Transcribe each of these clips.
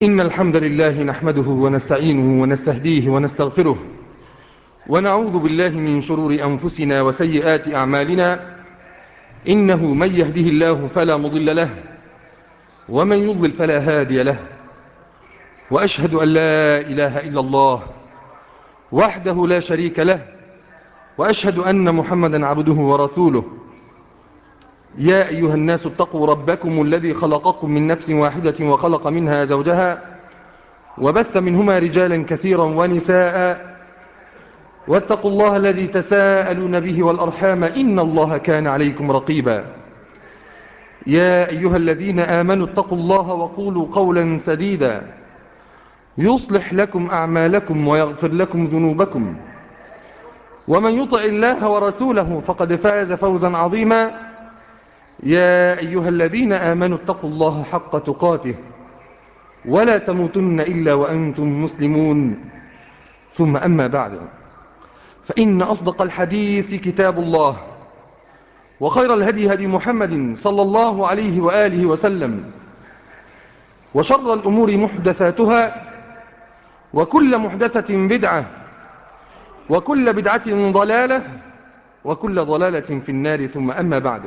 إن الحمد لله نحمده ونستعينه ونستهديه ونستغفره ونعوذ بالله من شرور أنفسنا وسيئات أعمالنا. إنه من يهده الله فلا مضل له ومن يضلل فلا هادي له، وأشهد أن لا إله إلا الله وحده لا شريك له، وأشهد أن محمدا عبده ورسوله. يا أيها الناس اتقوا ربكم الذي خلقكم من نفس واحدة وخلق منها زوجها وبث منهما رجالا كثيرا ونساء، واتقوا الله الذي تساءلون به والأرحام إن الله كان عليكم رقيبا. يا أيها الذين آمنوا اتقوا الله وقولوا قولا سديدا يصلح لكم أعمالكم ويغفر لكم ذنوبكم، ومن يطع الله ورسوله فقد فاز فوزا عظيما. يا أيها الذين آمنوا اتقوا الله حق تقاته ولا تموتن إلا وأنتم مسلمون. ثم أما بعد، فإن أصدق الحديث كتاب الله، وخير الهدي هدي محمد صلى الله عليه وآله وسلم، وشر الأمور محدثاتها، وكل محدثة بدعة، وكل بدعة ضلالة، وكل ضلالة في النار. ثم أما بعد،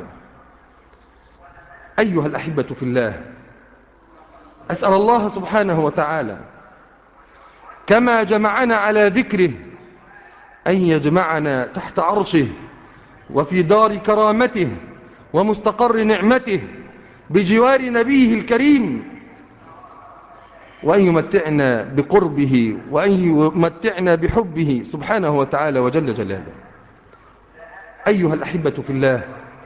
أيها الأحبة في الله، أسأل الله سبحانه وتعالى كما جمعنا على ذكره أن يجمعنا تحت عرشه وفي دار كرامته ومستقر نعمته بجوار نبيه الكريم، وأن يمتعنا بقربه وأن يمتعنا بحبه سبحانه وتعالى وجل جلاله. أيها الأحبة في الله،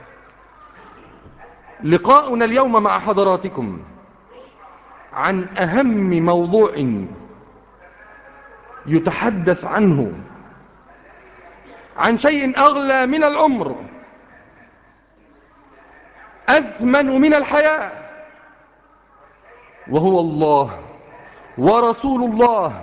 لقاؤنا اليوم مع حضراتكم عن أهم موضوع يتحدث عنه، عن شيء أغلى من العمر، أثمن من الحياة، وهو الله ورسول الله.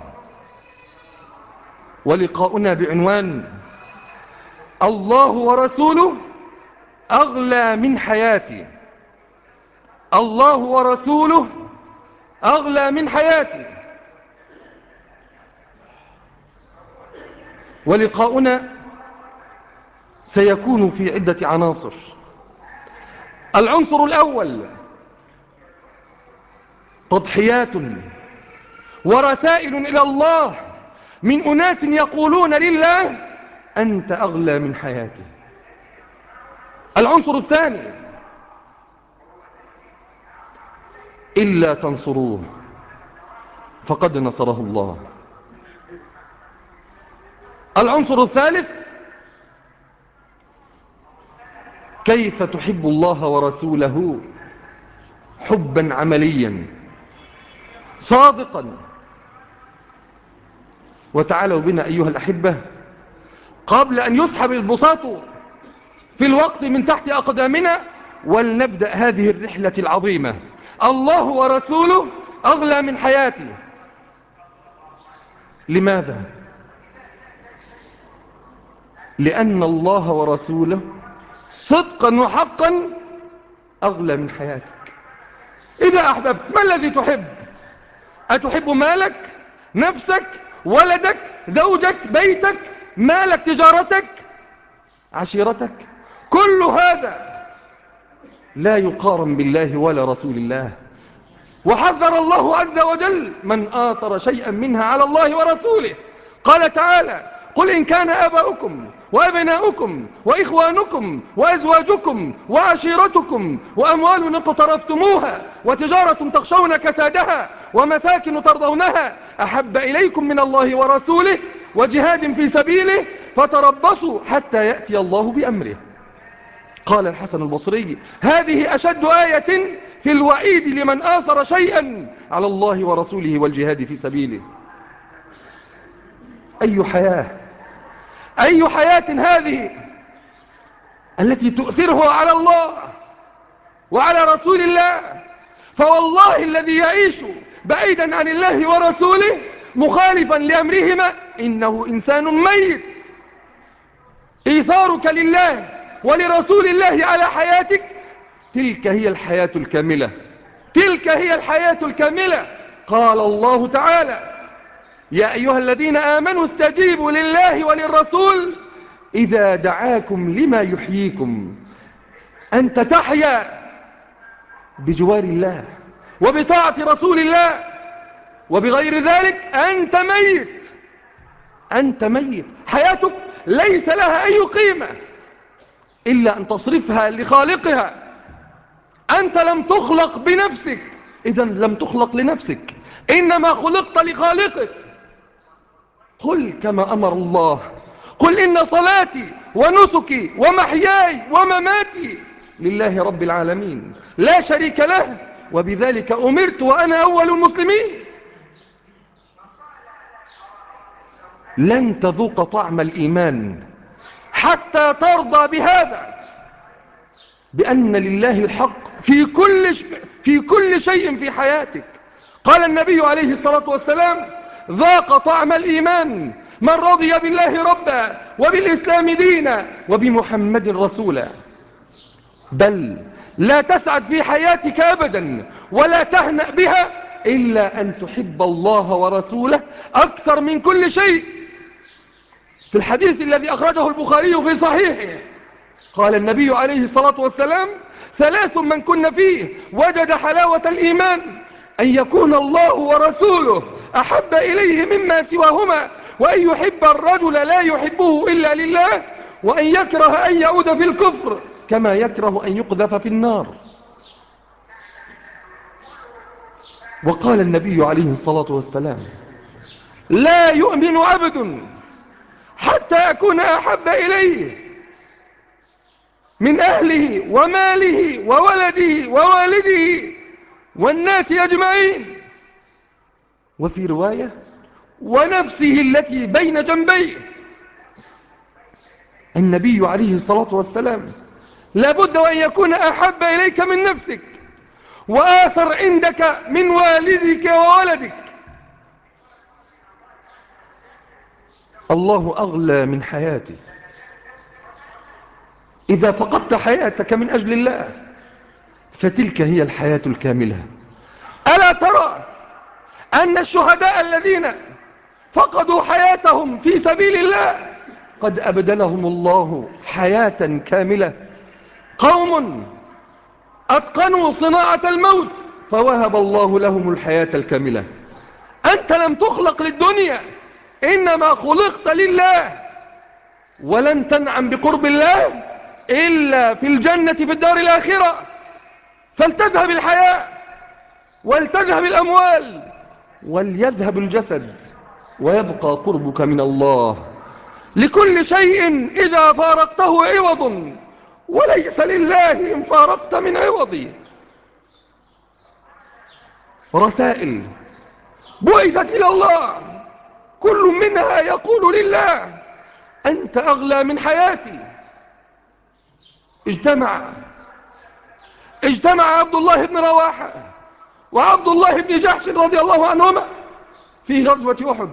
ولقاؤنا بعنوان الله ورسوله أغلى من حياتي. الله ورسوله أغلى من حياتي. ولقاؤنا سيكون في عدة عناصر. العنصر الأول: تضحيات ورسائل إلى الله من أناس يقولون لله أنت أغلى من حياتي. العنصر الثاني: إلا تنصروه فقد نصره الله. العنصر الثالث: كيف تحب الله ورسوله حبا عمليا صادقا. وتعالوا بنا أيها الأحبة، قبل أن يسحب البساط في الوقت من تحت أقدامنا، ولنبدأ هذه الرحلة العظيمة. الله ورسوله أغلى من حياتي. لماذا؟ لأن الله ورسوله صدقا وحقا أغلى من حياتك. إذا أحببت، ما الذي تحب؟ أتحب مالك، نفسك، ولدك، زوجك، بيتك، مالك، تجارتك، عشيرتك؟ كل هذا لا يقارن بالله ولا رسول الله. وحذر الله عز وجل من آثر شيئا منها على الله ورسوله. قال تعالى: قل إن كان آباؤكم وأبناؤكم وإخوانكم وأزواجكم وعشيرتكم وأموال اقترفتموها وتجارة تخشون كسادها ومساكن ترضونها أحب إليكم من الله ورسوله وجهاد في سبيله فتربصوا حتى يأتي الله بأمره. قال الحسن البصري: هذه أشد آية في الوعيد لمن آثر شيئا على الله ورسوله والجهاد في سبيله. أي حياة، أي حياة هذه التي تؤثرها على الله وعلى رسول الله. فوالله الذي يعيش بعيدا عن الله ورسوله مخالفا لأمرهما إنه إنسان ميت. إيثارك لله ولرسول الله على حياتك، تلك هي الحياة الكاملة، تلك هي الحياة الكاملة. قال الله تعالى: يا أيها الذين آمنوا استجيبوا لله وللرسول إذا دعاكم لما يحييكم. أنت تحيا بجوار الله وبطاعة رسول الله، وبغير ذلك أنت ميت. أنت ميت، حياتك ليس لها أي قيمة إلا أن تصرفها لخالقها. أنت لم تخلق بنفسك، إذن لم تخلق لنفسك، إنما خلقت لخالقك. قل كما أمر الله: قل إن صلاتي ونسكي ومحياي ومماتي لله رب العالمين لا شريك له وبذلك أمرت وأنا أول المسلمين. لن تذوق طعم الإيمان حتى ترضى بهذا، بأن لله الحق في كل شيء في حياتك. قال النبي عليه الصلاة والسلام: ذاق طعم الإيمان من رضي بالله ربا وبالإسلام دينا وبمحمد رسولا. بل لا تسعد في حياتك أبدا ولا تهنأ بها إلا أن تحب الله ورسوله أكثر من كل شيء. في الحديث الذي أخرجه البخاري في صحيحه قال النبي عليه الصلاة والسلام: ثلاث من كن فيه وجد حلاوة الإيمان: أن يكون الله ورسوله أحب إليه مما سواهما، وأن يحب الرجل لا يحبه إلا لله، وأن يكره أن يعود في الكفر كما يكره أن يقذف في النار. وقال النبي عليه الصلاة والسلام: لا يؤمن عبد حتى أكون أحب إليه من أهله وماله وولده ووالده والناس أجمعين، وفي رواية: ونفسه التي بين جنبيه. النبي عليه الصلاة والسلام لابد أن يكون أحب إليك من نفسك وآثر عندك من والدك وولدك. الله أغلى من حياتي. إذا فقدت حياتك من أجل الله فتلك هي الحياة الكاملة. ألا ترى أن الشهداء الذين فقدوا حياتهم في سبيل الله قد أبدلهم الله حياة كاملة؟ قوم أتقنوا صناعة الموت فوهب الله لهم الحياة الكاملة. أنت لم تخلق للدنيا، إنما خلقت لله، ولن تنعم بقرب الله إلا في الجنة في الدار الآخرة. فلتذهب الحياة ولتذهب الأموال وليذهب الجسد ويبقى قربك من الله. لكل شيء إذا فارقته عوض، وليس لله إن فارقت من عوضي. رسائل بعثت إلى الله كل منها يقول لله: أنت أغلى من حياتي. اجتمع عبد الله بن رواحة وعبد الله بن جحش رضي الله عنهما في غزوة أحد،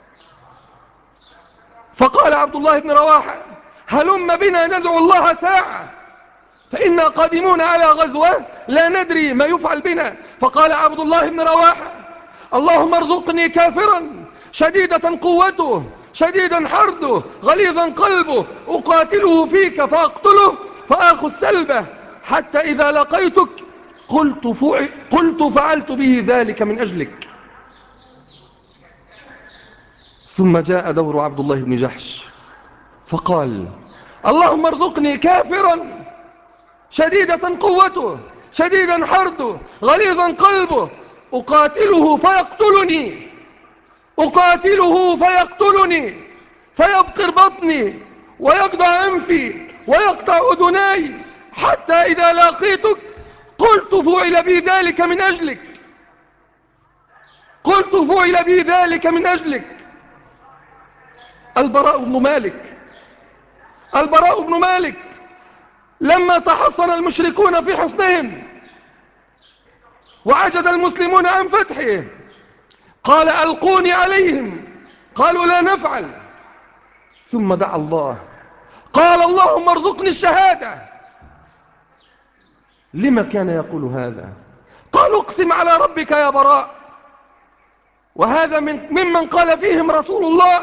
فقال عبد الله بن رواحة: هلم بنا ندعو الله ساعة فإنا قادمون على غزوة لا ندري ما يفعل بنا. فقال عبد الله بن رواحة: اللهم ارزقني كافرا شديدة قوته شديدا حرده غليظا قلبه أقاتله فيك فأقتله فآخذ سلبه حتى إذا لقيتك قلت فعلت به ذلك من أجلك. ثم جاء دور عبد الله بن جحش فقال: اللهم ارزقني كافرا شديدة قوته شديدا حرده غليظا قلبه أقاتله فيقتلني فيبقر بطني ويقطع أنفي ويقطع أذناي حتى إذا لاقيتك قلت فعل بي ذلك من أجلك. البراء بن مالك لما تحصن المشركون في حصنهم وعجز المسلمون عن فتحه قال: ألقوني عليهم. قالوا: لا نفعل. ثم دعا الله قال: اللهم ارزقني الشهادة. لما كان يقول هذا؟ قالوا: اقسم على ربك يا براء وهذا ممن قال فيهم رسول الله: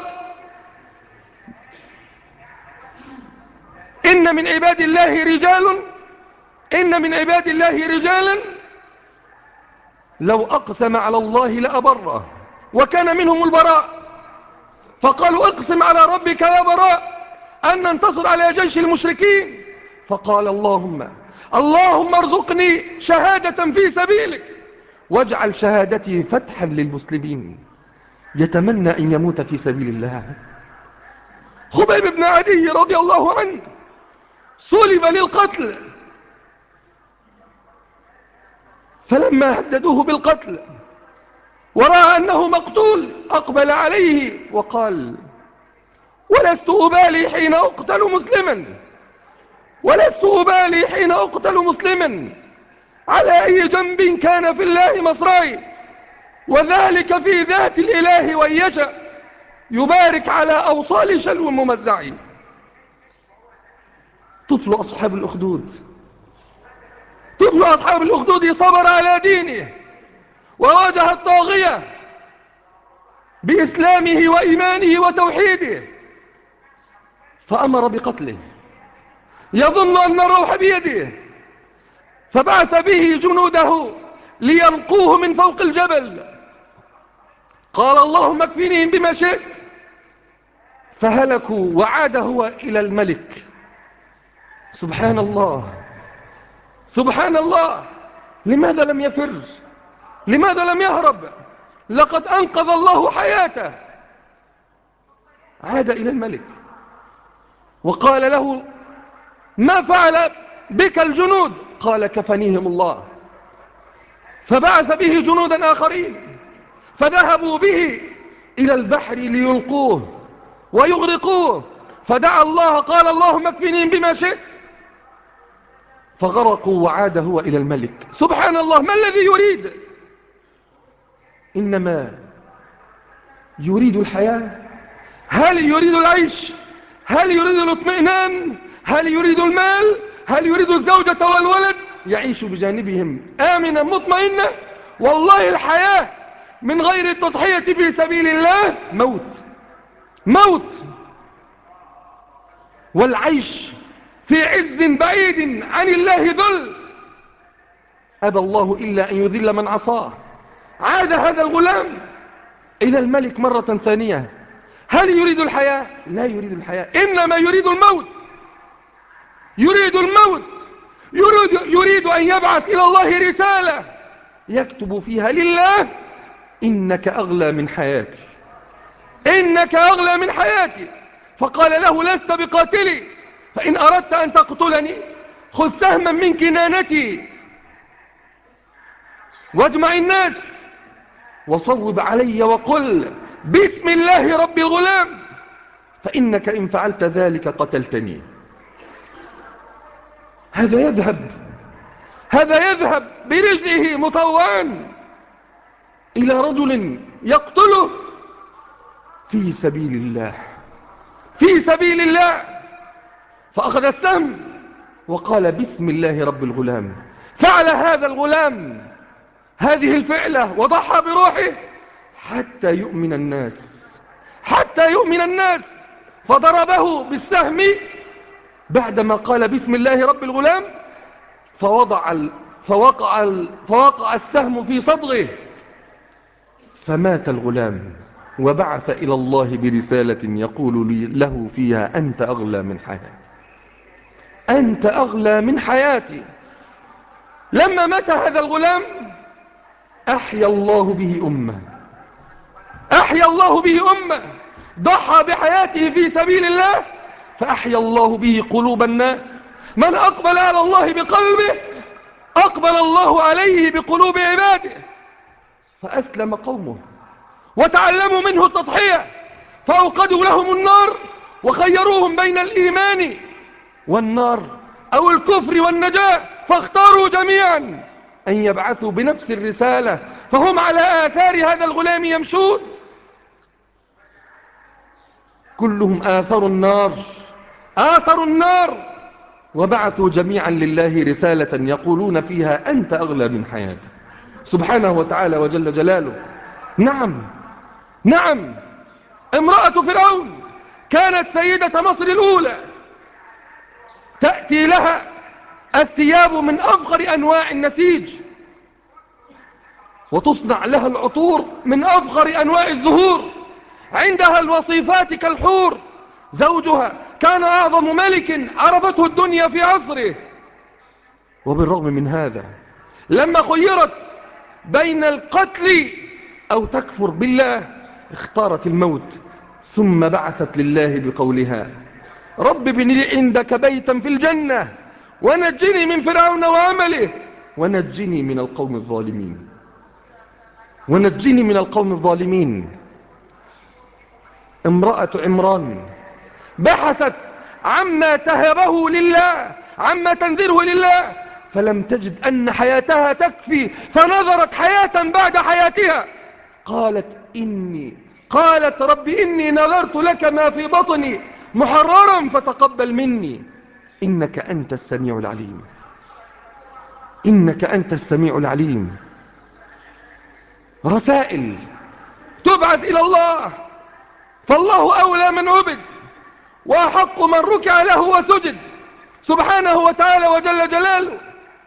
إن من عباد الله رجالا لو أقسم على الله لأبره، وكان منهم البراء، فقالوا: اقسم على ربك يا براء أن ننتصر على جيش المشركين، فقال: اللهم ارزقني شهادة في سبيلك واجعل شهادتي فتحا للمسلمين. يتمنى أن يموت في سبيل الله. خبيب بن عدي رضي الله عنه صلب للقتل، فلما هددوه بالقتل ورأى أنه مقتول أقبل عليه وقال: ولست أبالي حين أقتل مسلما على أي جنب كان في الله مصراي، وذلك في ذات الإله وإن يشاء يبارك على أوصال شلو ممزع. طفل أصحاب الأخدود صبر على دينه وواجه الطاغية بإسلامه وإيمانه وتوحيده، فأمر بقتله يظن أن الروح بيده، فبعث به جنوده ليلقوه من فوق الجبل. قال: اللهم اكفنيهم بما شئت، فهلكوا وعاد هو إلى الملك. سبحان الله، لماذا لم يفر؟ لماذا لم يهرب؟ لقد أنقذ الله حياته. عاد إلى الملك وقال له: ما فعل بك الجنود؟ قال: كفنيهم الله. فبعث به جنودا آخرين فذهبوا به إلى البحر ليلقوه ويغرقوه، فدعا الله قال: اللهم اكفنيهم بما شئت، فغرقوا وعاد هو إلى الملك. سبحان الله، ما الذي يريد؟ إنما يريد الحياة. هل يريد العيش؟ هل يريد الاطمئنان؟ هل يريد المال؟ هل يريد الزوجة والولد؟ يعيش بجانبهم آمنا مطمئنا. والله الحياة من غير التضحية في سبيل الله موت، والعيش في عز بعيد عن الله ذل. أبى الله إلا أن يذل من عصاه. عاد هذا الغلام إلى الملك مرة ثانية. هل يريد الحياة؟ لا يريد الحياة، إنما يريد الموت. يريد أن يبعث إلى الله رسالة يكتب فيها لله: إنك أغلى من حياتي. فقال له: لست بقاتلي، فإن أردت أن تقتلني خذ سهما من كنانتي واجمع الناس وصوب علي وقل: بسم الله رب الغلام، فإنك إن فعلت ذلك قتلتني. هذا يذهب برجله مطوعا إلى رجل يقتله في سبيل الله، فأخذ السهم وقال: بسم الله رب الغلام. فعل هذا الغلام هذه الفعلة وضحى بروحه حتى يؤمن الناس، فضربه بالسهم بعدما قال: بسم الله رب الغلام، فوقع السهم في صدغه، فمات الغلام. وبعث إلى الله برسالة يقول له فيها: أنت أغلى من حياتي. لما مات هذا الغلام أحيا الله به أمة، ضحى بحياته في سبيل الله، فأحيا الله به قلوب الناس. من أقبل على الله بقلبه أقبل الله عليه بقلوب عباده، فأسلم قومه وتعلموا منه التضحية، فأوقدوا لهم النار وخيروهم بين الإيمان والنار أو الكفر والنجاة، فاختاروا جميعا أن يبعثوا بنفس الرسالة، فهم على آثار هذا الغلام يمشون، كلهم آثروا النار وبعثوا جميعا لله رسالة يقولون فيها: أنت أغلى من حياتك. سبحانه وتعالى وجل جلاله. نعم، نعم، امرأة فرعون كانت سيدة مصر الأولى، تأتي لها الثياب من أفخر أنواع النسيج، وتصنع لها العطور من أفخر أنواع الزهور، عندها الوصيفات كالحور. زوجها كان أعظم ملك عرفته الدنيا في عصره، وبالرغم من هذا لما خيرت بين القتل أو تكفر بالله اختارت الموت، ثم بعثت لله بقولها: رب ابن لي عندك بيتا في الجنة ونجني من فرعون وعمله ونجني من القوم الظالمين، ونجني من القوم الظالمين. امرأة عمران بحثت عما تهبه لله، عما تنذره لله، فلم تجد أن حياتها تكفي، فنظرت حياة بعد حياتها. قالت رب إني نذرت لك ما في بطني محررا فتقبل مني إنك أنت السميع العليم، إنك أنت السميع العليم. رسائل تبعث إلى الله، فالله أولى من عبد وأحق من ركع له وسجد سبحانه وتعالى وجل جلاله.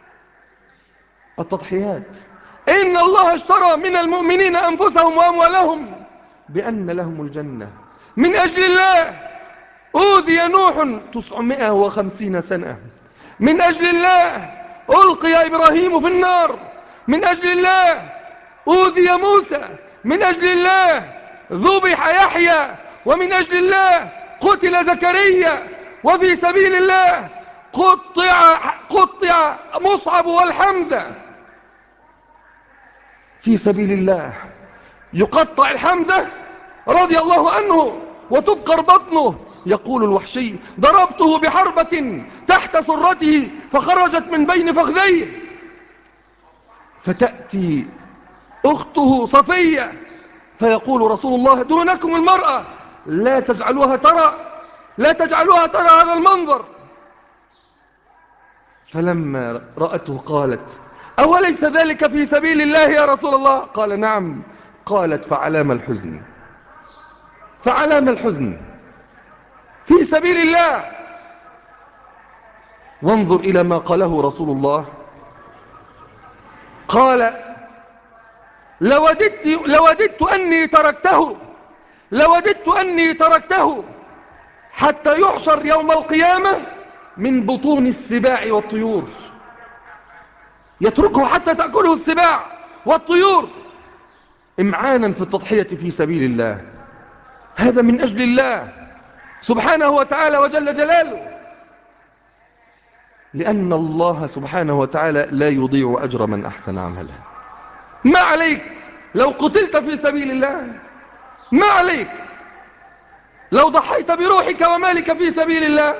التضحيات: إن الله اشترى من المؤمنين أنفسهم وأموالهم بأن لهم الجنة. من أجل الله أوذي نوح 950 سنة، من أجل الله ألقي إبراهيم في النار، من أجل الله أوذي موسى، من أجل الله ذبح يحيى، ومن أجل الله قتل زكريا، وفي سبيل الله قطع مصعب والحمزة. في سبيل الله يقطع الحمزة رضي الله عنه وتبقر بطنه. يقول الوحشي: ضربته بحربة تحت سرته فخرجت من بين فخذيه. فتأتي أخته صفية فيقول رسول الله: دونكم المرأة، لا تجعلوها ترى هذا المنظر. فلما رأته قالت: أوليس ذلك في سبيل الله يا رسول الله؟ قال: نعم. قالت: فعلام الحزن، فعلام الحزن في سبيل الله. وانظر إلى ما قاله رسول الله، قال: لوددت أني تركته حتى يحشر يوم القيامة من بطون السباع والطيور. يتركه حتى تأكله السباع والطيور إمعانا في التضحية في سبيل الله. هذا من أجل الله سبحانه وتعالى وجل جلاله، لأن الله سبحانه وتعالى لا يضيع أجر من أحسن عملا. ما عليك لو قتلت في سبيل الله؟ ما عليك لو ضحيت بروحك ومالك في سبيل الله؟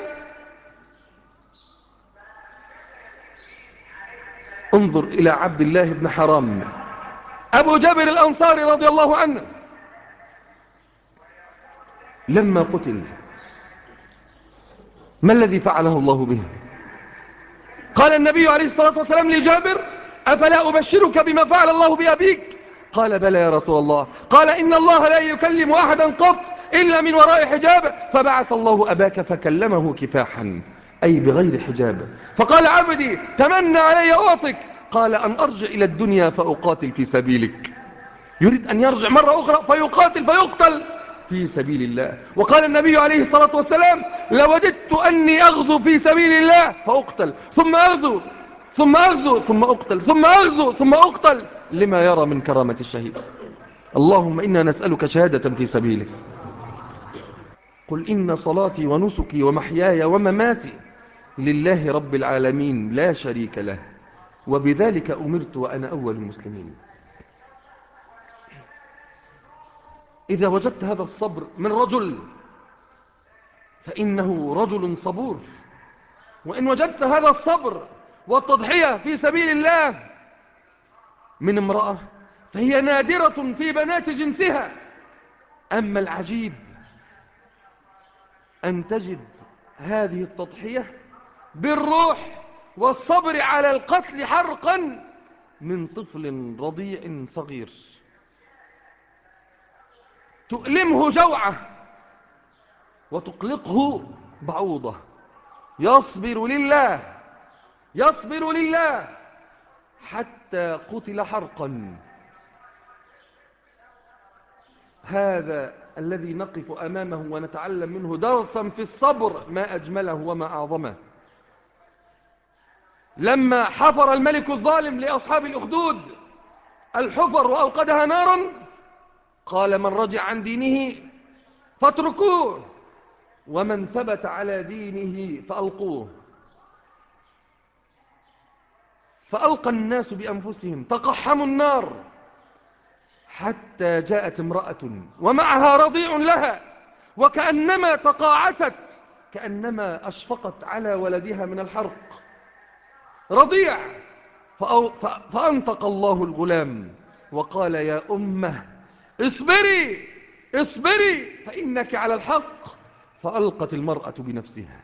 انظر إلى عبد الله بن حرام أبو جابر الأنصاري رضي الله عنه، لما قتل ما الذي فعله الله به؟ قال النبي عليه الصلاة والسلام لجابر: أفلا أبشرك بما فعل الله بأبيك؟ قال: بلى يا رسول الله. قال: إن الله لا يكلم أحدا قط إلا من وراء حجاب، فبعث الله أباك فكلمه كفاحا، أي بغير حجاب. فقال: عبدي تمنى علي أعطك. قال: أن أرجع إلى الدنيا فأقاتل في سبيلك. يريد أن يرجع مرة أخرى فيقاتل فيقتل في سبيل الله. وقال النبي عليه الصلاة والسلام: لوددت أني أغزو في سبيل الله فأقتل، ثم أغزو ثم أغزو ثم أقتل، ثم أغزو ثم أقتل، لما يرى من كرامة الشهيد. اللهم إنا نسألك شهادة في سبيلك. قل إن صلاتي ونسكي ومحياي ومماتي لله رب العالمين لا شريك له، وبذلك أمرت وأنا أول المسلمين. إذا وجدت هذا الصبر من رجل فإنه رجل صبور، وإن وجدت هذا الصبر والتضحية في سبيل الله من امرأة فهي نادرة في بنات جنسها. أما العجيب أن تجد هذه التضحية بالروح والصبر على القتل حرقا من طفل رضيع صغير. تؤلمه جوعة وتقلقه بعوضة، يصبر لله، يصبر لله حتى قتل حرقا. هذا الذي نقف أمامه ونتعلم منه درسا في الصبر ما أجمله وما أعظمه. لما حفر الملك الظالم لأصحاب الأخدود الحفر وأوقدها نارا، قال: من رجع عن دينه فاتركوه، ومن ثبت على دينه فألقوه. فألقى الناس بأنفسهم، تقحموا النار، حتى جاءت امرأة ومعها رضيع لها، وكأنما تقاعست، كأنما أشفقت على ولدها من الحرق، رضيع. فأنطق الله الغلام وقال: يا أمه اصبري اصبري فإنك على الحق. فألقت المرأة بنفسها.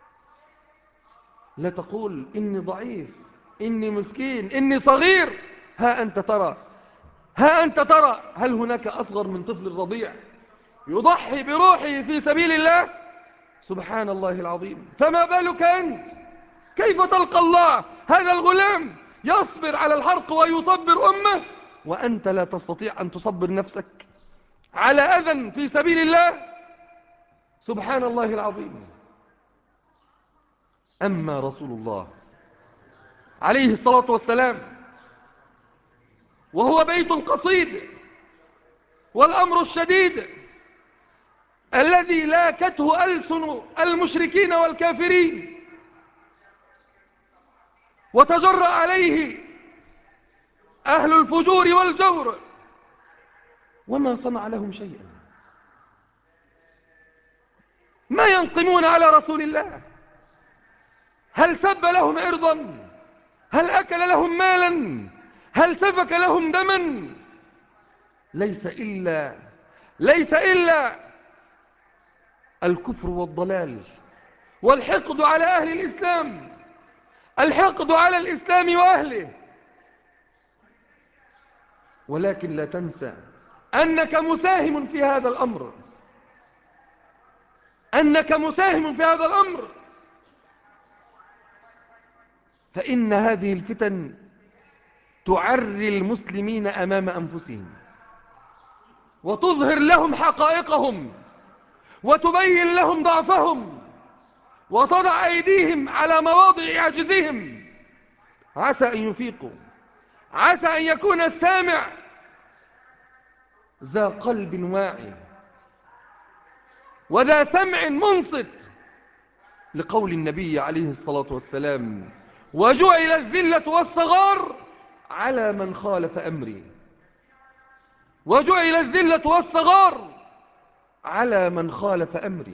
لا تقول إني ضعيف، إني مسكين، إني صغير. ها أنت ترى، ها أنت ترى، هل هناك أصغر من طفل الرضيع يضحي بروحه في سبيل الله؟ سبحان الله العظيم. فما بالك أنت؟ كيف تلقى الله؟ هذا الغلام يصبر على الحرق ويصبر أمه، وأنت لا تستطيع أن تصبر نفسك على أذى في سبيل الله. سبحان الله العظيم. أما رسول الله عليه الصلاة والسلام وهو بيت القصيد والأمر الشديد الذي لاكته ألسن المشركين والكافرين، وتجرأ عليه أهل الفجور والجور، وما صنع لهم شيئا. ما ينقمون على رسول الله؟ هل سب لهم عرضا؟ هل أكل لهم مالا؟ هل سفك لهم دما؟ ليس إلا الكفر والضلال والحقد على أهل الإسلام، الحقد على الإسلام وأهله. ولكن لا تنسى أنك مساهم في هذا الأمر، أنك مساهم في هذا الأمر. فإن هذه الفتن تعري المسلمين أمام أنفسهم، وتظهر لهم حقائقهم، وتبين لهم ضعفهم، وتضع أيديهم على مواضع عجزهم. عسى أن يفيقوا، عسى أن يكون السامع ذا قلب واعي وذا سمع منصت لقول النبي عليه الصلاة والسلام: وجعل الذلة والصغار على من خالف أمري. وجعل الذلة والصغار على من خالف أمري.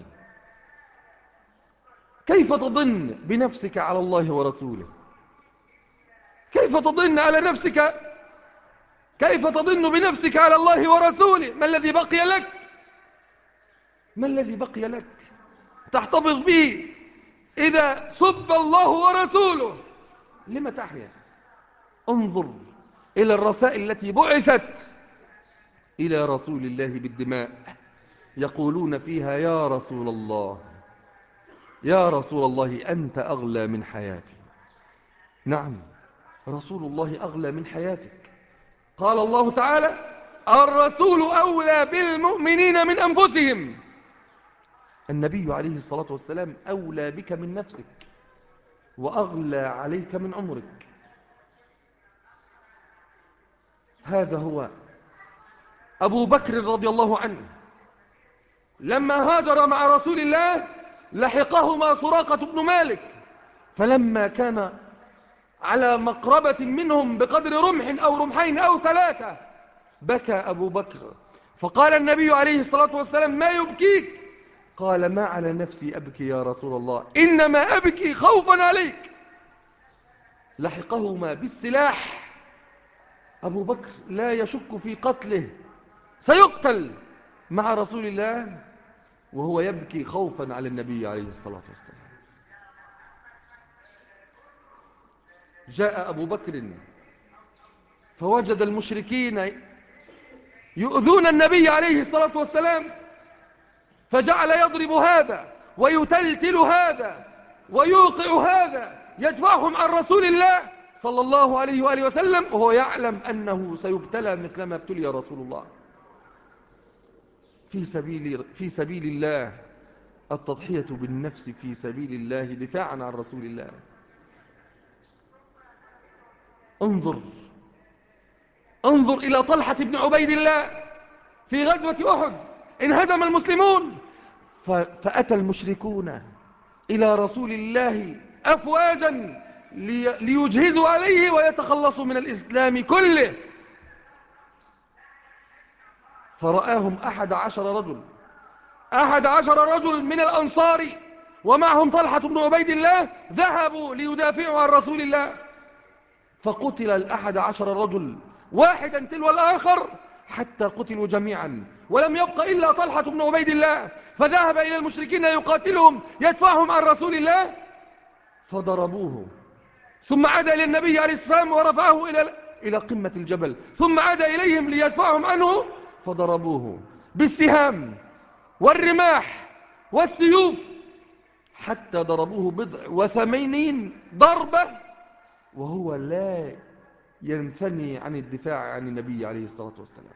كيف تظن بنفسك على الله ورسوله؟ كيف تظن على نفسك؟ كيف تظن بنفسك على الله ورسوله؟ ما الذي بقي لك؟ ما الذي بقي لك تحتفظ به إذا سب الله ورسوله؟ لم تحيا؟ انظر إلى الرسائل التي بعثت إلى رسول الله بالدماء، يقولون فيها: يا رسول الله، يا رسول الله، أنت أغلى من حياتي. نعم، رسول الله أغلى من حياتك. قال الله تعالى: الرسول أولى بالمؤمنين من أنفسهم. النبي عليه الصلاة والسلام أولى بك من نفسك، وأغلى عليك من عمرك. هذا هو أبو بكر رضي الله عنه. لما هاجر مع رسول الله لحقهما سراقة بن مالك، فلما كان على مقربة منهم بقدر رمح أو رمحين أو ثلاثة بكى أبو بكر، فقال النبي عليه الصلاة والسلام: ما يبكيك؟ قال: ما على نفسي أبكي يا رسول الله، إنما أبكي خوفا عليك. لحقهما بالسلاح، أبو بكر لا يشك في قتله، سيقتل مع رسول الله، وهو يبكي خوفا على النبي عليه الصلاة والسلام. جاء أبو بكر فوجد المشركين يؤذون النبي عليه الصلاة والسلام، فجعل يضرب هذا ويتلتل هذا ويوقع هذا يدفعهم عن رسول الله صلى الله عليه وآله وسلم، وهو يعلم أنه سيبتلى مثلما ابتلي رسول الله. في سبيل الله، التضحية بالنفس في سبيل الله دفاعا عن رسول الله. انظر إلى طلحة بن عبيد الله في غزوة أحد، انهزم المسلمون فأتى المشركون إلى رسول الله أفواجا ليجهزوا عليه ويتخلصوا من الإسلام كله، فرآهم 11 رجل من الأنصار ومعهم طلحة بن عبيد الله، ذهبوا ليدافعوا عن رسول الله، فقتل 11 رجل واحدا تلو الآخر حتى قتلوا جميعا، ولم يبق إلا طلحة بن عبيد الله، فذهب إلى المشركين يقاتلهم يدفعهم عن رسول الله فضربوه، ثم عاد إلى النبي عليه السلام ورفعه إلى قمة الجبل، ثم عاد إليهم ليدفعهم عنه فضربوه بالسهام والرماح والسيوف حتى ضربوه 80 ضربة وهو لا ينثني عن الدفاع عن النبي عليه الصلاة والسلام.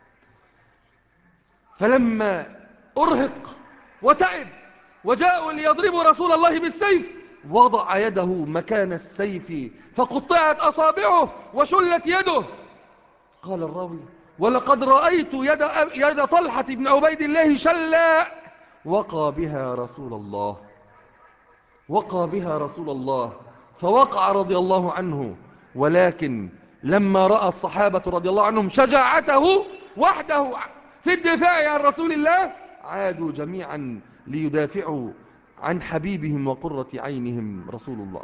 فلما أرهق وتعب وجاءوا ليضربوا رسول الله بالسيف، وضع يده مكان السيف فقطعت أصابعه وشلت يده. قال الراوي: ولقد رأيت يد طلحة بن عبيد الله شلاء وقى بها رسول الله فوقع رضي الله عنه. ولكن لما رأى الصحابة رضي الله عنهم شجاعته وحده في الدفاع عن رسول الله، عادوا جميعا ليدافعوا عن حبيبهم وقرة عينهم رسول الله.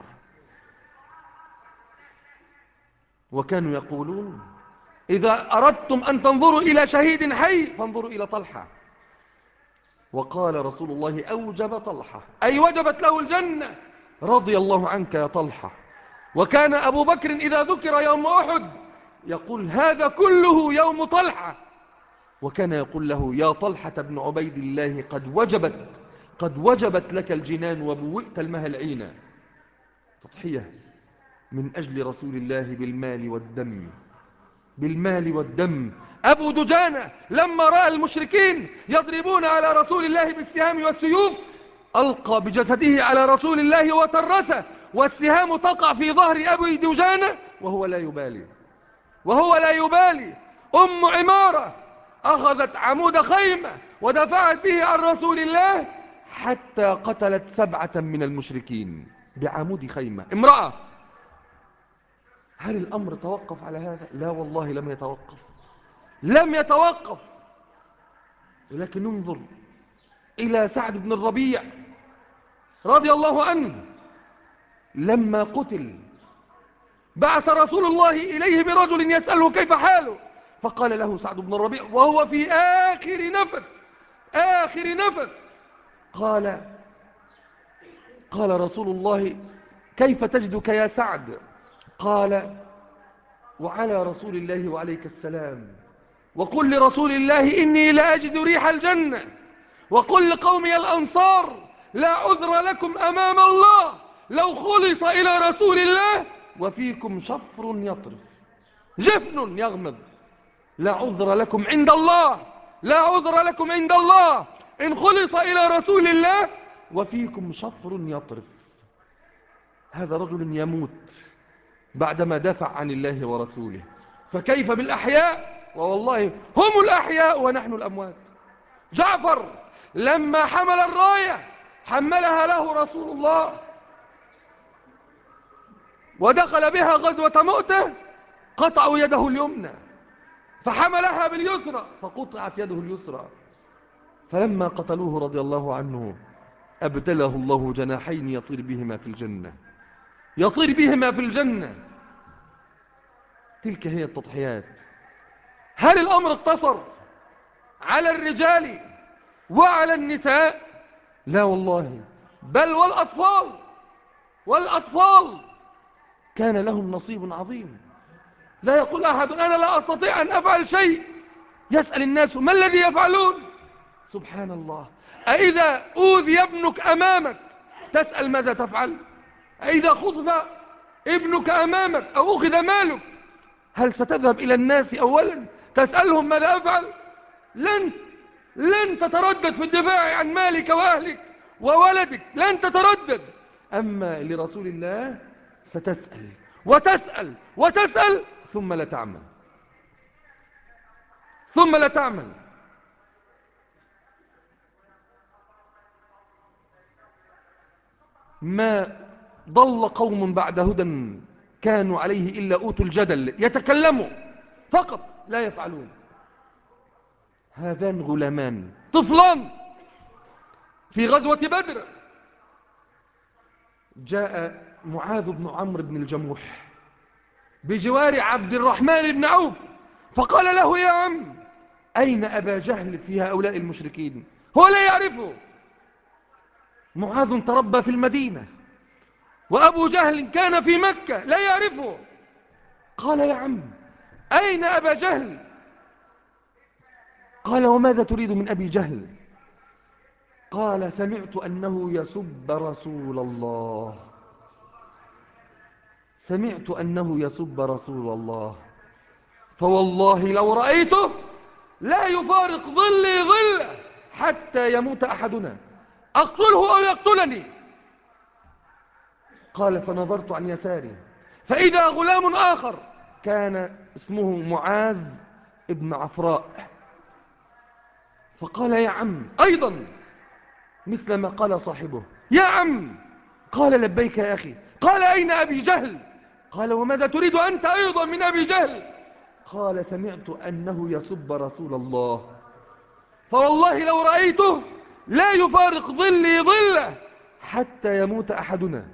وكانوا يقولون: إذا أردتم أن تنظروا إلى شهيد حي فانظروا إلى طلحة. وقال رسول الله: أوجب طلحة، أي وجبت له الجنة، رضي الله عنك يا طلحة. وكان أبو بكر إذا ذكر يوم أحد يقول: هذا كله يوم طلحة. وكان يقول له: يا طلحة بن عبيد الله قد وجبت لك الجنان وبوئت المها العينا. تضحية من أجل رسول الله بالمال والدم. أبو دجانة لما رأى المشركين يضربون على رسول الله بالسهام والسيوف، ألقى بجسده على رسول الله وترسه، والسهام تقع في ظهر أبي دجانة وهو لا يبالي. أم عمارة أخذت عمود خيمة ودفعت به عن رسول الله حتى قتلت 7 من المشركين بعمود خيمة. امرأة. هل الأمر توقف على هذا؟ لا والله لم يتوقف. ولكن انظر إلى سعد بن الربيع رضي الله عنه، لما قتل بعث رسول الله إليه برجل يسأله كيف حاله، فقال له سعد بن الربيع وهو في آخر نفس قال رسول الله: كيف تجدك يا سعد؟ قال: وعلى رسول الله وعليك السلام، وقل لرسول الله إني لا أجد ريح الجنة، وقل لقومي الأنصار لا عذر لكم أمام الله لو خلص إلى رسول الله وفيكم شفر يطرف جفن يغمض، لا عذر لكم عند الله إن خلص إلى رسول الله وفيكم شفر يطرف. هذا رجل يموت بعدما دافع عن الله ورسوله، فكيف بالأحياء؟ ووالله هم الأحياء ونحن الأموات. جعفر لما حمل الراية حملها له رسول الله ودخل بها غزوة مؤتة، قطعوا يده اليمنى فحملها باليسرى فقطعت يده اليسرى، فلما قتلوه رضي الله عنه أبدله الله جناحين يطير بهما في الجنة. تلك هي التضحيات. هل الأمر اقتصر على الرجال وعلى النساء؟ لا والله، بل والأطفال كان لهم نصيب عظيم. لا يقول أحد أنا لا أستطيع أن أفعل شيء، يسأل الناس ما الذي يفعلون؟ سبحان الله. أإذا أوذي ابنك أمامك تسأل ماذا تفعل؟ أإذا خطف ابنك أمامك أو أخذ مالك هل ستذهب إلى الناس أولا تسألهم ماذا أفعل؟ لن تتردد في الدفاع عن مالك وأهلك وولدك، لن تتردد. أما لرسول الله ستسأل وتسأل وتسأل ثم لا تعمل، ثم لا تعمل. ما ضل قوم بعد هدى كانوا عليه إلا أوتوا الجدل، يتكلموا فقط لا يفعلون. هذان غلامان طفلان في غزوة بدر. جاء معاذ بن عمرو بن الجموح بجوار عبد الرحمن بن عوف فقال له يا عم أين أبا جهل في هؤلاء المشركين؟ هو لا يعرفه. معاذ تربى في المدينة وأبو جهل كان في مكة لا يعرفه. قال يا عم أين أبا جهل؟ قال وماذا تريد من أبي جهل؟ قال سمعت أنه يسب رسول الله، سمعت أنه يسب رسول الله، فوالله لو رأيته لا يفارق ظلي ظله حتى يموت أحدنا، أقتله أو يقتلني. قال فنظرت عن يساري فإذا غلام آخر كان اسمه معاذ ابن عفراء فقال يا عم أيضا مثل ما قال صاحبه يا عم. قال لبيك يا أخي. قال أين أبي جهل؟ قال وماذا تريد أنت أيضا من أبي جهل؟ قال سمعت أنه يسب رسول الله فوالله لو رأيته لا يفارق ظلي ظله حتى يموت أحدنا.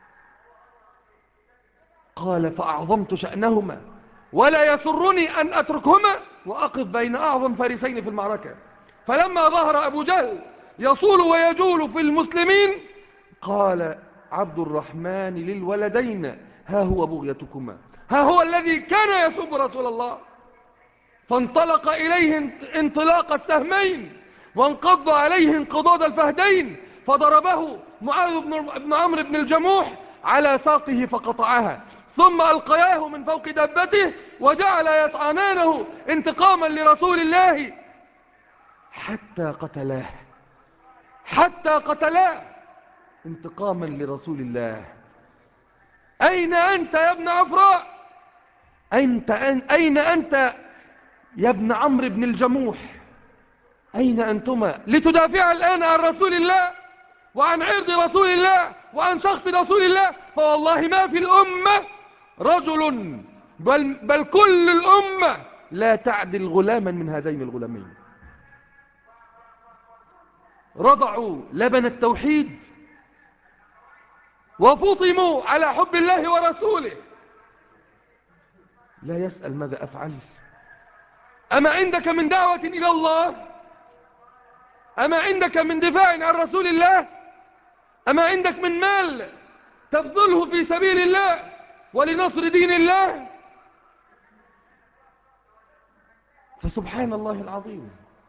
قال فأعظمت شأنهما ولا يسرني أن أتركهما وأقف بين أعظم فارسين في المعركة. فلما ظهر أبو جهل يصول ويجول في المسلمين قال عبد الرحمن للولدين ها هو بغيتكما، ها هو الذي كان يسب رسول الله. فانطلق إليه انطلاق السهمين وانقض عليه انقضاض الفهدين فضربه معاذ بن عمرو بن الجموح على ساقه فقطعها، ثم ألقياه من فوق دبته وجعل يطعنانه انتقاما لرسول الله حتى قتلاه، حتى قتلاه انتقاما لرسول الله. أين أنت يا ابن عفراء؟ أين أنت يا ابن عمرو بن الجموح؟ أين أنتما لتدافع الآن عن رسول الله وعن عرض رسول الله وعن شخص رسول الله؟ فوالله ما في الأمة رجل بل كل الأمة لا تعدل غلاما من هذين الغلامين. رضعوا لبن التوحيد وفطموا على حب الله ورسوله. لا يسأل ماذا أفعل. أما عندك من دعوة إلى الله؟ أما عندك من دفاع عن رسول الله؟ أما عندك من مال تبذله في سبيل الله ولنصر دين الله؟ فسبحان الله العظيم،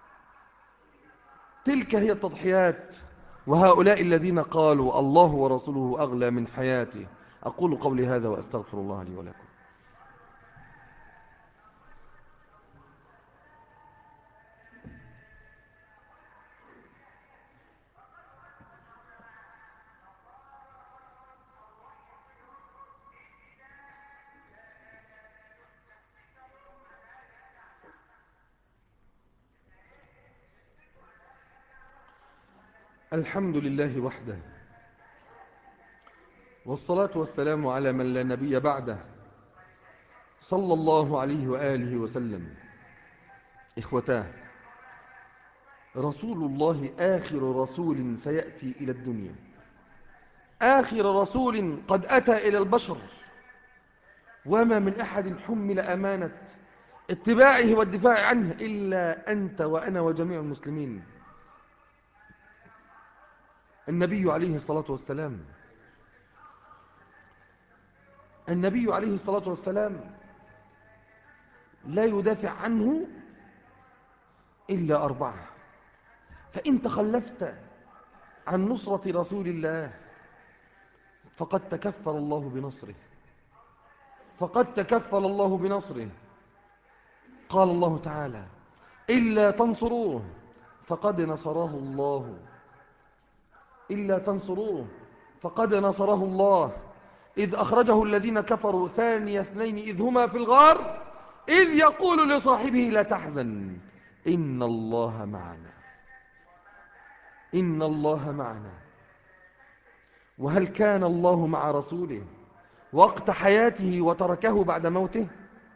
تلك هي التضحيات، وهؤلاء الذين قالوا الله ورسوله أغلى من حياتي. أقول قولي هذا وأستغفر الله لي ولكم. الحمد لله وحده، والصلاة والسلام على من لا نبي بعده، صلى الله عليه وآله وسلم. إخوتاه، رسول الله آخر رسول سيأتي إلى الدنيا، آخر رسول قد أتى إلى البشر، وما من أحد حمل أمانة اتباعه والدفاع عنه إلا أنت وأنا وجميع المسلمين. النبي عليه الصلاة والسلام، النبي عليه الصلاة والسلام لا يدافع عنه إلا 4. فإن تخلفت عن نصرة رسول الله فقد تكفل الله بنصره، فقد تكفل الله بنصره. قال الله تعالى: إلا تنصروه فقد نصره الله، إلا تنصروه فقد نصره الله إذ أخرجه الذين كفروا ثاني اثنين إذ هما في الغار إذ يقول لصاحبه لا تحزن إن الله معنا، إن الله معنا. وهل كان الله مع رسوله وقت حياته وتركه بعد موته؟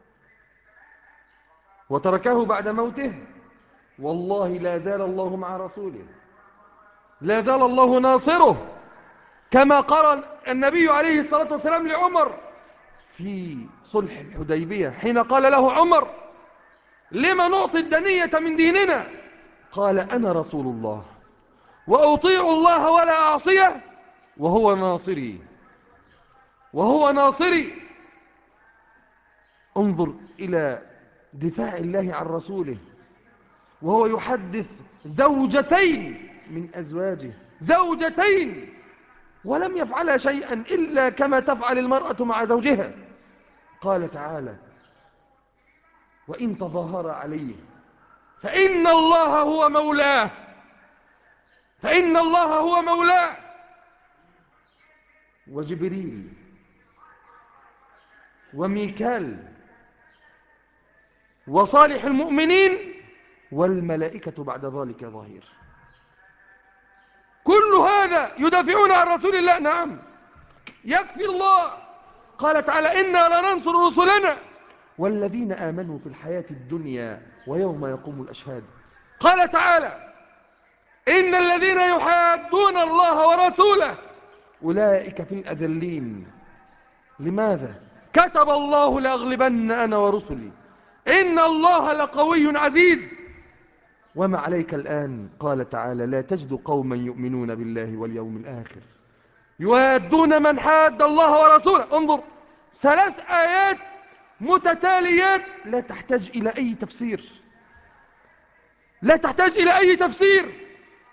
وتركه بعد موته؟ والله لا زال الله مع رسوله، لا زال الله ناصره، كما قال النبي عليه الصلاة والسلام لعمر في صلح الحديبية حين قال له عمر: لما نعطي الدنية من ديننا؟ قال: أنا رسول الله وأطيع الله ولا أعصيه وهو ناصري، وهو ناصري. انظر إلى دفاع الله عن رسوله وهو يحدث زوجتين من أزواجه، زوجتين، ولم يفعل شيئا إلا كما تفعل المرأة مع زوجها. قال تعالى: وإن تظاهر عليه فإن الله هو مولاه، فإن الله هو مولاه. وجبريل وميكال وصالح المؤمنين والملائكة بعد ذلك ظهير. كل هذا يدافعون عن رسول الله. نعم، يكفي الله. قال تعالى: إنا لننصر رسلنا والذين آمنوا في الحياة الدنيا ويوم يقوم الأشهاد. قال تعالى: إن الذين يحادون الله ورسوله أولئك في الأذلين. لماذا؟ كتب الله لأغلبن أنا ورسلي إن الله لقوي عزيز. وما عليك الآن؟ قال تعالى: لا تجد قوما يؤمنون بالله واليوم الآخر يوادون من حاد الله ورسوله. انظر، 3 آيات متتاليات لا تحتاج إلى أي تفسير، لا تحتاج إلى أي تفسير.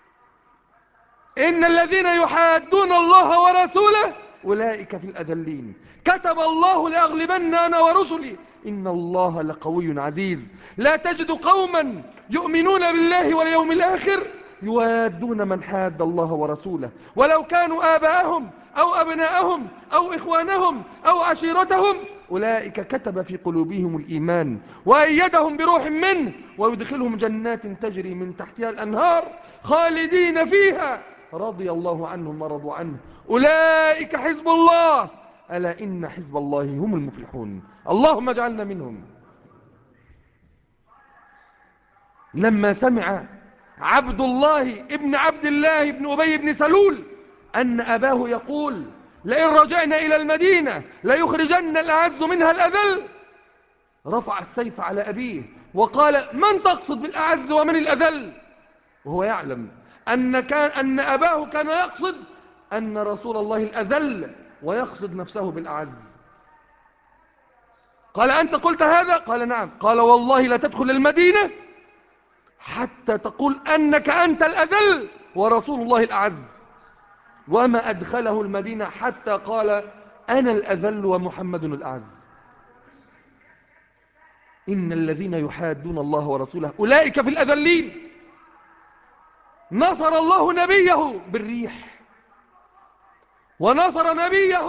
إن الذين يحادون الله ورسوله أولئك في الأذلين. كتب الله لأغلبن أنا ورسلي إن الله لقوي عزيز. لا تجد قوما يؤمنون بالله واليوم الآخر يوادون من حاد الله ورسوله ولو كانوا آباءهم أو أبناءهم أو إخوانهم أو عشيرتهم أولئك كتب في قلوبهم الإيمان وأيدهم بروح منه ويدخلهم جنات تجري من تحتها الأنهار خالدين فيها رضي الله عنهم ورضوا عنه أولئك حزب الله ألا إن حزب الله هم المفلحون. اللهم اجعلنا منهم. لما سمع عبد الله ابن عبد الله ابن أبي بن سلول أن أباه يقول: لئن رجعنا إلى المدينة ليخرجن الأعز منها الأذل، رفع السيف على أبيه وقال: من تقصد بالأعز ومن الأذل؟ وهو يعلم أن أباه كان يقصد أن رسول الله الأذل ويقصد نفسه بالأعز. قال: أنت قلت هذا؟ قال: نعم. قال: والله لا تدخل المدينة حتى تقول أنك أنت الأذل ورسول الله الأعز. وما أدخله المدينة حتى قال: أنا الأذل ومحمد الأعز. إن الذين يحادون الله ورسوله أولئك في الأذلين. نصر الله نبيه بالريح ونصر نبيه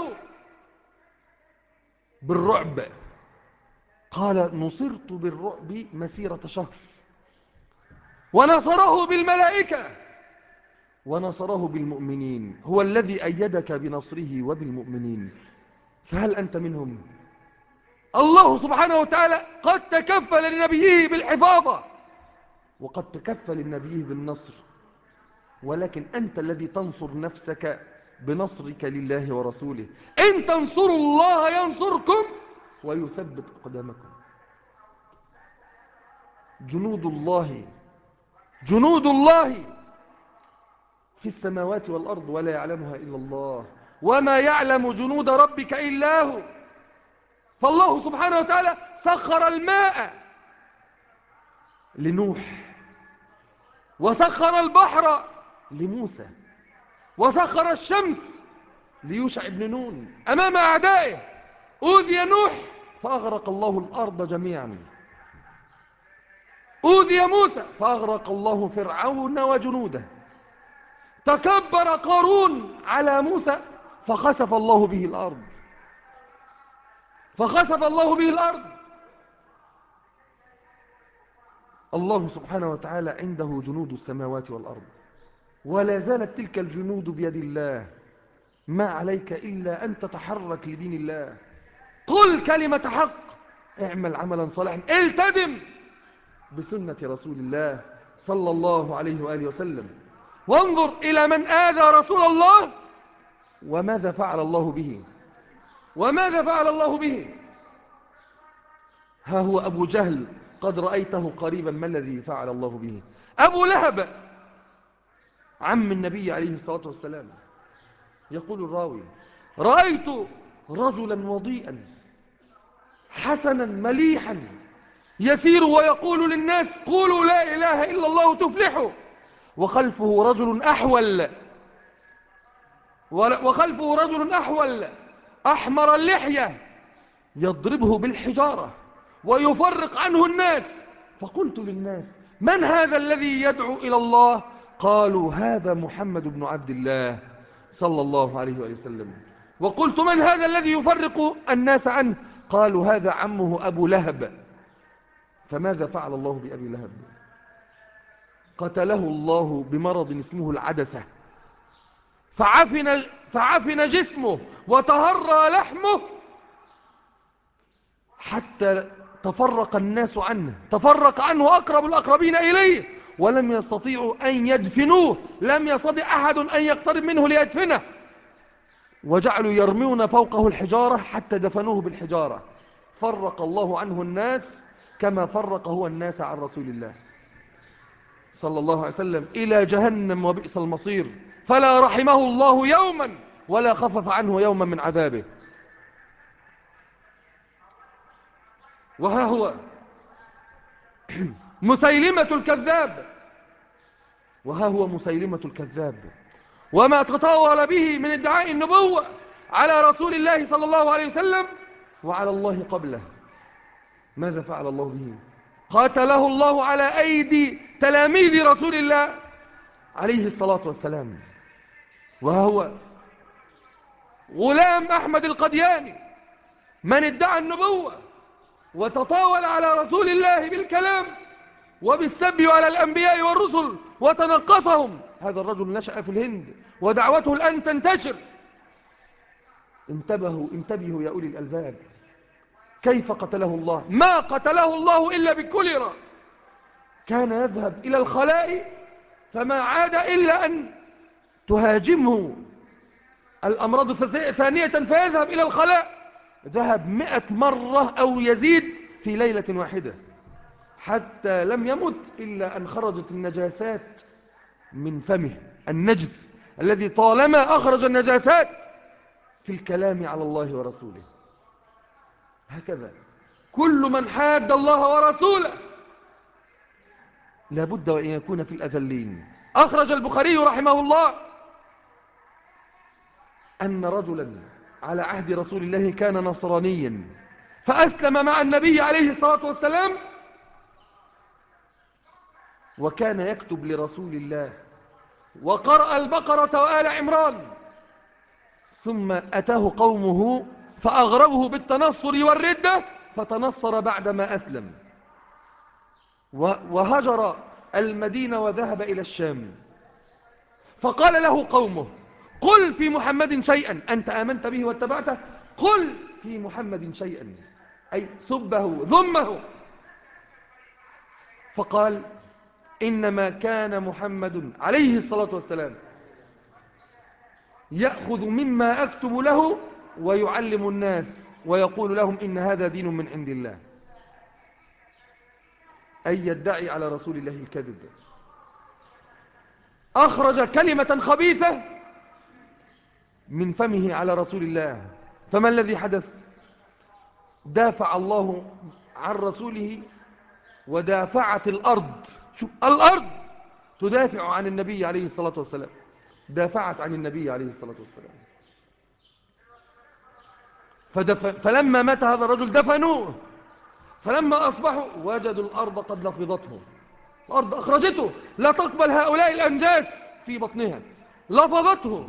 بالرعب. قال: نصرت بالرعب مسيرة شهر. ونصره بالملائكة ونصره بالمؤمنين. هو الذي أيدك بنصره وبالمؤمنين. فهل أنت منهم؟ الله سبحانه وتعالى قد تكفل لنبيه بالحفاظة وقد تكفل لنبيه بالنصر، ولكن أنت الذي تنصر نفسك بنصرك لله ورسوله. إن تنصروا الله ينصركم ويثبت أقدامكم. جنود الله، جنود الله في السماوات والأرض ولا يعلمها إلا الله، وما يعلم جنود ربك إلا هو. فالله سبحانه وتعالى سخر الماء لنوح وسخر البحر لموسى، وسخر الشمس ليوشع بن نون أمام أعدائه. أوذي نوح فأغرق الله الأرض جميعا. أوذي موسى فأغرق الله فرعون وجنوده. تكبر قارون على موسى فخسف الله به الأرض، فخسف الله به الأرض. الله سبحانه وتعالى عنده جنود السماوات والأرض، ولا زالت تلك الجنود بيد الله. ما عليك إلا أن تتحرك لدين الله. قل كلمة حق، اعمل عملا صالحا، التزم بسنة رسول الله صلى الله عليه وآله وسلم، وانظر إلى من آذى رسول الله وماذا فعل الله به، وماذا فعل الله به. ها هو أبو جهل قد رأيته قريبا، ما الذي فعل الله به. أبو لهب عم النبي عليه الصلاة والسلام، يقول الراوي: رأيت رجلا وضيئا حسنا مليحا يسير ويقول للناس: قولوا لا إله إلا الله تفلحوا، وخلفه رجل أحول أحمر اللحية يضربه بالحجارة ويفرق عنه الناس. فقلت للناس: من هذا الذي يدعو إلى الله؟ قالوا: هذا محمد بن عبد الله صلى الله عليه وآله وسلم. وقلت: من هذا الذي يفرق الناس عنه؟ قالوا: هذا عمه أبو لهب. فماذا فعل الله بأبي لهب؟ قتله الله بمرض اسمه العدسة، فعفن جسمه وتهرى لحمه حتى تفرق الناس عنه، تفرق عنه أقرب الأقربين إليه، ولم يستطيعوا أن يدفنوه، لم يستطع أحد أن يقترب منه ليدفنه، وجعلوا يرمون فوقه الحجارة حتى دفنوه بالحجارة. فرق الله عنه الناس كما فرق هو الناس عن رسول الله صلى الله عليه وسلم إلى جهنم وبئس المصير. فلا رحمه الله يوما ولا خفف عنه يوما من عذابه. وها هو مسيلمة الكذاب، وها هو مسيلمة الكذاب وما تطاول به من ادعاء النبوة على رسول الله صلى الله عليه وسلم وعلى الله قبله. ماذا فعل الله به؟ قاتله الله على أيدي تلاميذ رسول الله عليه الصلاة والسلام. وهو غلام أحمد القدياني من ادعى النبوة وتطاول على رسول الله بالكلام وبالسب على الأنبياء والرسل وتنقصهم. هذا الرجل نشأ في الهند ودعوته الآن تنتشر. انتبهوا يا أولي الألباب. كيف قتله الله؟ ما قتله الله إلا بكوليرا. كان يذهب إلى الخلاء فما عاد إلا أن تهاجمه الأمراض ثانية فيذهب إلى الخلاء. ذهب 100 مرة أو يزيد في ليلة واحدة، حتى لم يمت إلا أن خرجت النجاسات من فمه، النجس الذي طالما أخرج النجاسات في الكلام على الله ورسوله. هكذا كل من حاد الله ورسوله لابد وأن يكون في الأذلين. أخرج البخاري رحمه الله أن رجلا على عهد رسول الله كان نصرانيا فأسلم مع النبي عليه الصلاة والسلام، وكان يكتب لرسول الله وقرأ البقرة وآل عمران، ثم أتاه قومه فأغربه بالتنصر والردة فتنصر بعدما أسلم، وهجر المدينة وذهب إلى الشام. فقال له قومه: قل في محمد شيئا، أنت آمنت به واتبعته، قل في محمد شيئا، أي سبه ذمه. فقال: إنما كان محمد عليه الصلاة والسلام يأخذ مما أكتب له ويعلم الناس ويقول لهم إن هذا دين من عند الله، أي يدعي على رسول الله الكذب. أخرج كلمة خبيثة من فمه على رسول الله. فما الذي حدث؟ دافع الله عن رسوله ودافعت الأرض. شوف الأرض تدافع عن النبي عليه الصلاة والسلام، دافعت عن النبي عليه الصلاة والسلام. فلما مات هذا الرجل دفنوه، فلما أصبحوا وجدوا الأرض قد لفظته، الأرض أخرجته، لا تقبل هؤلاء الأنجاس في بطنها، لفظته.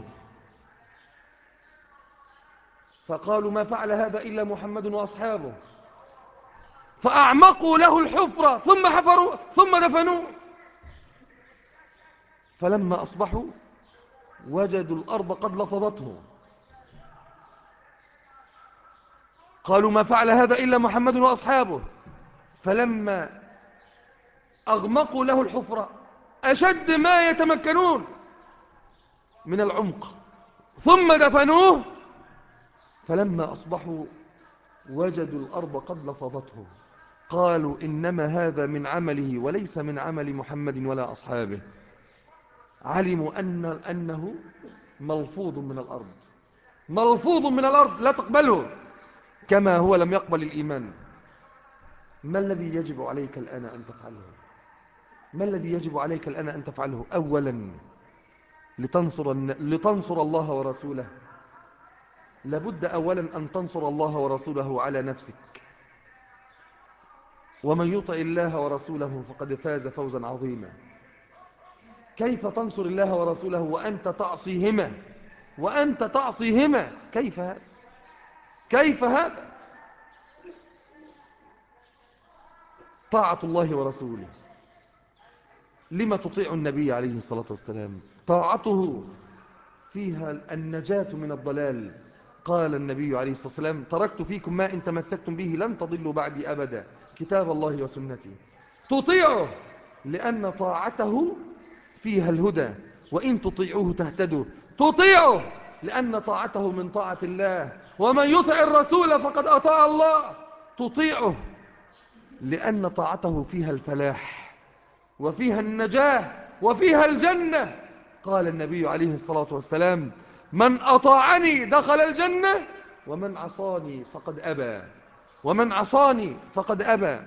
فقالوا ما فعل هذا إلا محمد وأصحابه، فأعمقوا له الحفرة ثم حفروا ثم دفنوه. فلما أصبحوا وجدوا الأرض قد لفظته، قالوا ما فعل هذا إلا محمد وأصحابه. فلما أغمقوا له الحفرة أشد ما يتمكنون من العمق ثم دفنوه، فلما أصبحوا وجدوا الأرض قد لفظته، قالوا إنما هذا من عمله وليس من عمل محمد ولا أصحابه. علموا أنه ملفوظ من الأرض، ملفوظ من الأرض لا تقبله، كما هو لم يقبل الإيمان. ما الذي يجب عليك الآن أن تفعله؟ ما الذي يجب عليك الآن أن تفعله؟ أولا لتنصر الله ورسوله، لابد أولا أن تنصر الله ورسوله على نفسك. ومن يطع الله ورسوله فقد فاز فوزا عظيما. كيف تنصر الله ورسوله وأنت تعصيهما؟ وأنت تعصيهما، كيف هذا؟ كيف هذا؟ طاعة الله ورسوله. لما تطيع النبي عليه الصلاة والسلام؟ طاعته فيها النجاة من الضلال. قال النبي عليه الصلاة والسلام تركت فيكم ما إن تمسكتم به لن تضلوا بعدي أبدا، كتاب الله وسنتي. تطيعه لأن طاعته فيها الهدى، وإن تطيعوه تهتدوا. تطيعه لأن طاعته من طاعة الله، ومن يطع الرسول فقد أطاع الله. تطيعه لأن طاعته فيها الفلاح وفيها النجاة وفيها الجنة. قال النبي عليه الصلاة والسلام من أطاعني دخل الجنة ومن عصاني فقد أبى، ومن عصاني فقد أبى.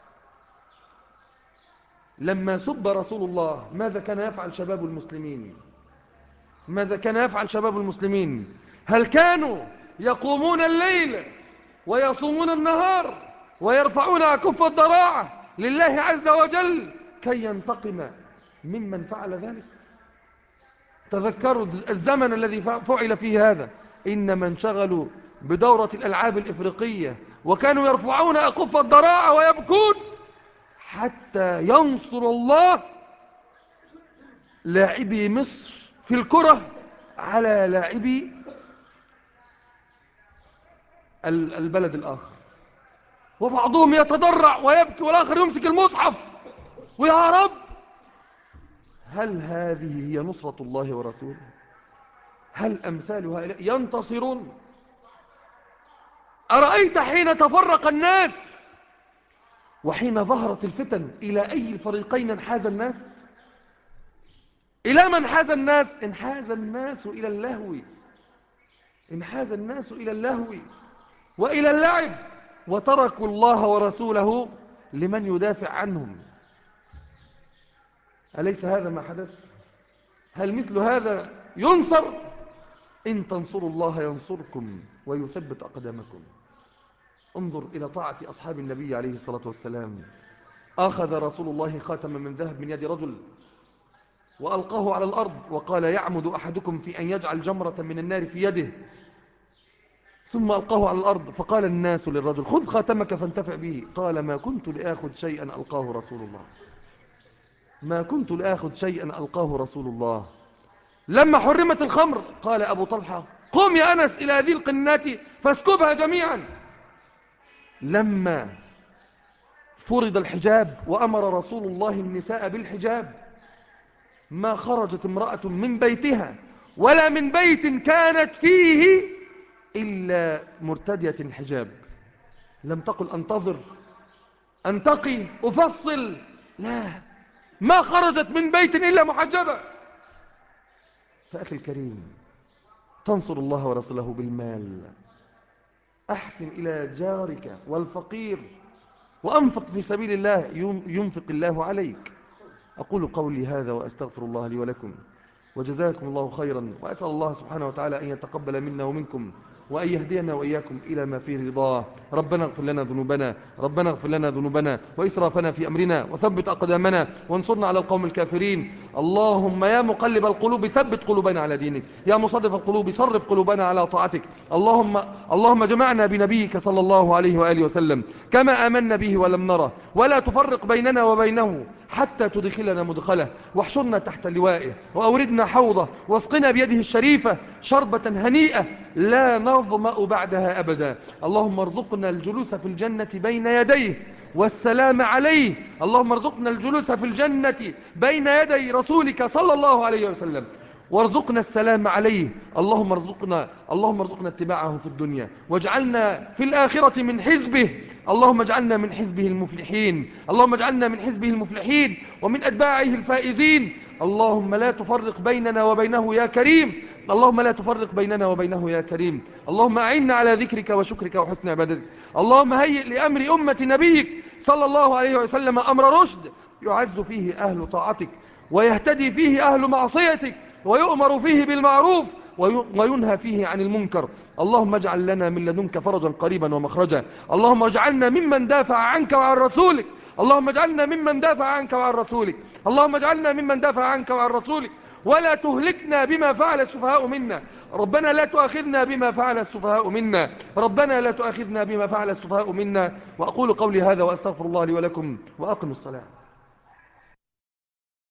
لما سب رسول الله ماذا كان يفعل شباب المسلمين؟ ماذا كان يفعل شباب المسلمين؟ هل كانوا يقومون الليل ويصومون النهار ويرفعون أكف الضراعة لله عز وجل كي ينتقم ممن فعل ذلك؟ تذكروا الزمن الذي فعل فيه هذا، إنما انشغلوا بدورة الألعاب الإفريقية وكانوا يرفعون أكف الضراعة ويبكون حتى ينصر الله لاعبي مصر في الكرة على لاعبي البلد الآخر. وبعضهم يتضرع ويبكي والآخر يمسك المصحف ويا رب. هل هذه هي نصرة الله ورسوله؟ هل أمثال هؤلاء ينتصرون؟ أرأيت حين تفرق الناس وحين ظهرت الفتن إلى أي الفريقين انحاز الناس؟ إلى من انحاز الناس؟ انحاز الناس إلى اللهو، انحاز الناس إلى اللهو وإلى اللعب، وتركوا الله ورسوله لمن يدافع عنهم. أليس هذا ما حدث؟ هل مثل هذا ينصر؟ إن تنصروا الله ينصركم ويثبت أقدامكم. انظر إلى طاعة أصحاب النبي عليه الصلاة والسلام. أخذ رسول الله خاتما من ذهب من يد رجل وألقاه على الأرض وقال يعمد أحدكم في أن يجعل جمرة من النار في يده، ثم ألقاه على الأرض. فقال الناس للرجل خذ خاتمك فانتفع به. قال ما كنت لآخذ شيئا ألقاه رسول الله، ما كنت لآخذ شيئا ألقاه رسول الله. لما حرمت الخمر قال أبو طلحة قم يا أنس إلى ذي القنات فاسكبها جميعا. لما فرض الحجاب وأمر رسول الله النساء بالحجاب ما خرجت امرأة من بيتها ولا من بيت كانت فيه إلا مرتدية الحجاب. لم تقل أنتظر أنتقي أفصل، لا، ما خرجت من بيت إلا محجبة. فأخي الكريم تنصر الله ورسوله بالمال. أحسن إلى جارك والفقير وأنفق في سبيل الله ينفق الله عليك. أقول قولي هذا وأستغفر الله لي ولكم، وجزاكم الله خيرا، وأسأل الله سبحانه وتعالى أن يتقبل منا ومنكم، وأن يهدينا وإياكم إلى ما فيه رضاه. ربنا اغفر لنا ذنوبنا، ربنا اغفر لنا ذنوبنا وإسرافنا في أمرنا، وثبت أقدامنا وانصرنا على القوم الكافرين. اللهم يا مقلب القلوب ثبت قلوبنا على دينك، يا مصرف القلوب صرف قلوبنا على طاعتك. اللهم جمعنا بنبيك صلى الله عليه وآله وسلم كما آمنا به ولم نره، ولا تفرق بيننا وبينه حتى تدخلنا مدخله، واحشرنا تحت لوائه، وأوردنا حوضه، واسقنا بيده الشريفة شربة هنيئة لا نظمأ بعدها أبدا. اللهم ارزقنا الجلوس في الجنة بين يديه والسلام عليه. اللهم ارزقنا الجلوس في الجنة بين يدي رسولك صلى الله عليه وسلم، وارزقنا السلام عليه. اللهم ارزقنا اتباعه في الدنيا، واجعلنا في الآخرة من حزبه. اللهم اجعلنا من حزبه المفلحين، اللهم اجعلنا من حزبه المفلحين ومن أتباعه الفائزين. اللهم لا تفرق بيننا وبينه يا كريم، اللهم لا تفرق بيننا وبينه يا كريم. اللهم أعنا على ذكرك وشكرك وحسن عبادتك. اللهم هيئ لأمر أمة نبيك صلى الله عليه وسلم أمر رشد يعز فيه أهل طاعتك، ويهتدي فيه أهل معصيتك، ويؤمر فيه بالمعروف وينهى فيه عن المنكر. اللهم اجعل لنا من لدنك فرجا قريبا ومخرجا. اللهم اجعلنا ممن دافع عنك وعن رسولك، اللهم اجعلنا ممن دافع عنك وعن رسولك، اللهم اجعلنا ممن دافع عنك وعن رسولك، ولا تهلكنا بما فعل السفهاء منا. ربنا لا تؤاخذنا بما فعل السفهاء منا، ربنا لا تؤاخذنا بما فعل السفهاء منا. وأقول قولي هذا وأستغفر الله لي ولكم، وأقم الصلاة.